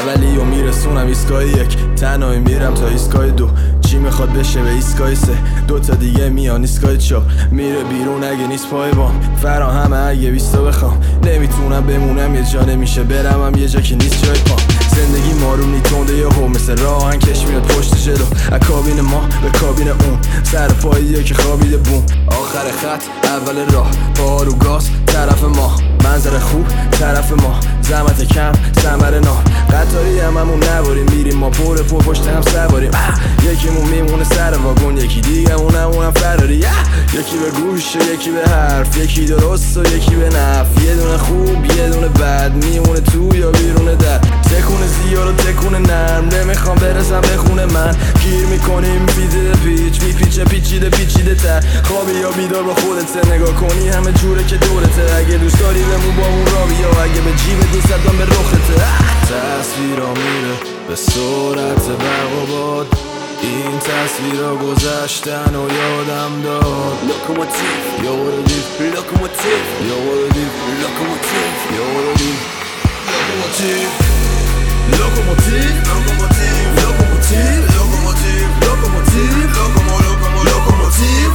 اولی و میرسونم ایستگاه یک، تنهایی میرم تا ایستگاه دو. چی میخواد بشه به ایستگاه سه، دوتا دیگه میان ایستگاه چهار. میره بیرون اگه نیست پای بام، فراهمه اگه بیستا بخوام. نمیتونم بمونم یه جا، نمیشه برم هم یه جا که نیست جای پام. زندگی مارونی تنده یهو، مثل راهن کش میاد پشت جلو. از کابین ما به کابین اون، سر پاییه که خوابیده بوم. آخر خط اول راه، پا رو گاز طرف ما. منظر خوب طرف ما، زحمت کم ثمره نام. قطاری هممون نباریم، میریم ما پر پشت هم سواریم. یکیمون میمونه سر واگن، یکی دیگه اونم فراری. یکی به گوش و یکی به حرف، یکی درست و یکی به نفع. یه دونه خوب یه دونه بد، میمونه تو یا بیرون در. تکونه زیاد و تکونه نرم، نمیخوام برسم به خونه من. گیر میکنیم پیچیده پیچ، میپیچه پیچیده تر. خوابی یا بیدار با خودت، نگاه کنی همه جوره که دورته. اگه دوست داری بمون با اون را بیا، اگه به جیب دوست دارم به رخته. تصویرا میره به سرعت برق و باد، این تصویرا گذشتن و یادم داد. لوکوموتیو یوردیو، لوکوموتیو یوردیو، لوکوموتیو یوردیو، لوکوموتیو لوکوموتیو، لوکوموتیو لوکوموتیو، لوکوموتیو لوکوموتیو، لوکوموتیو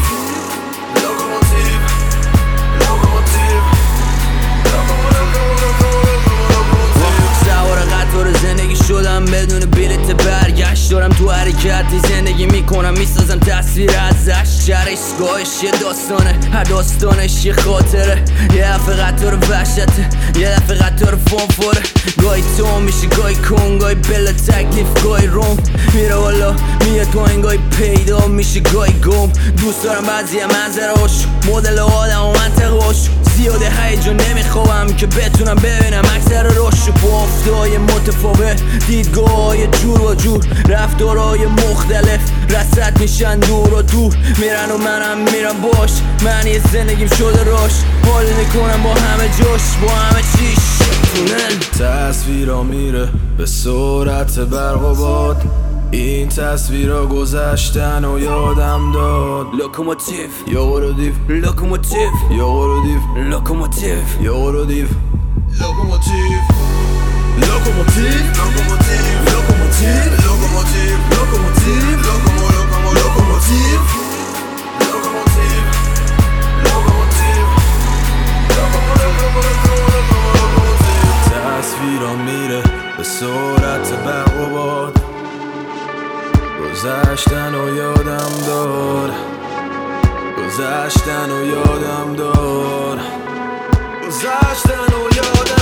سوار قطار زندگی شدم بدون بلیت برگشت. دارم تو حرکتی زندگی میکنم، میسازم تصویر ازش. ایستگاهش یه داستانه، هر داستانش یه خاطره. یه دفعه قطار وحشته، یه دفعه قطار فانفاره. گاهی تو میشه گاهی کن، گاهی بلا تکلیف گاهی روم. میره والا میاد پایین، گاهی پیدا میشه گاهی گم. دوست دارم بعضی منظرهاش، مدل آدم و منطقهاش. زیاده هیجان نمیخوام که بتونم ببینم اکثر روشو. بافتای متفاوت، دیدگاه‌های جور و جور، رفتارهای مختلف رصد میشن دور و دور. میرن و منم میرم باش، معنی زندگیم شده راش. حال میکنم با همه جاش، با همه چیش تونل. تصویرا میره به سرعت برق و باد، این تصویرا گذشتن و یادم داد. لوکوموتیو یوردیو، لوکوموتیو یوردیو، لوکوموتیو یوردیو، لوکوموتیو لوکوموتیو، لوکوموتیو، لوکوموتیو، لوکوموتیو. تصویرا میره به سرعت برق و باد، گذشتن و یادم دار، گذشتن و یادم دار، گذشتن و یادم